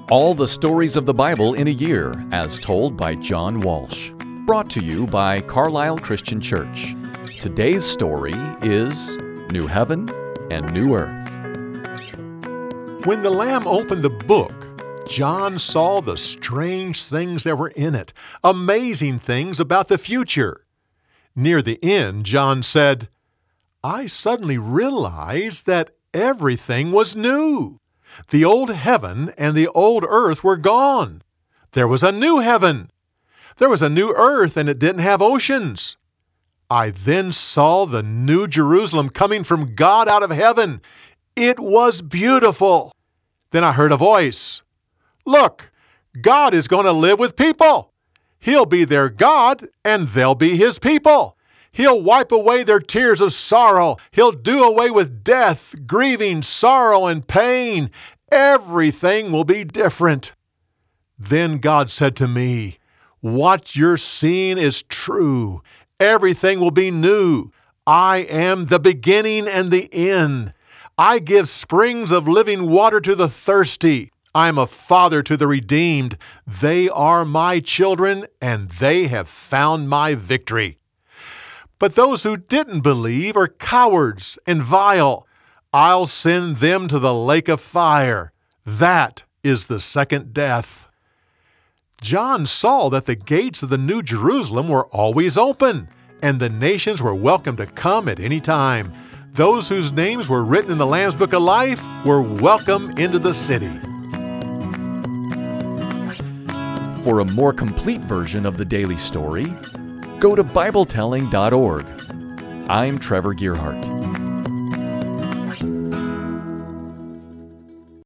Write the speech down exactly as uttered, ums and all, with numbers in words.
All the stories of the Bible in a year, as told by John Walsh. Brought to you by Carlisle Christian Church. Today's story is New Heaven and New Earth. When the Lamb opened the book, John saw the strange things that were in it, amazing things about the future. Near the end, John said, I suddenly realized that everything was new. The old heaven and the old earth were gone. There was a new heaven. There was a new earth, and it didn't have oceans. I then saw the new Jerusalem coming from God out of heaven. It was beautiful. Then I heard a voice. Look, God is going to live with people. He'll be their God, and they'll be His people. He'll wipe away their tears of sorrow. He'll do away with death, grieving, sorrow, and pain. Everything will be different. Then God said to me, what you're seeing is true. Everything will be new. I am the beginning and the end. I give springs of living water to the thirsty. I am a father to the redeemed. They are my children, and they have found my victory. But those who didn't believe are cowards and vile. I'll send them to the lake of fire. That is the second death. John saw that the gates of the New Jerusalem were always open, and the nations were welcome to come at any time. Those whose names were written in the Lamb's Book of Life were welcome into the city. For a more complete version of the daily story, go to Bible telling dot org. I'm Trevor Gearhart.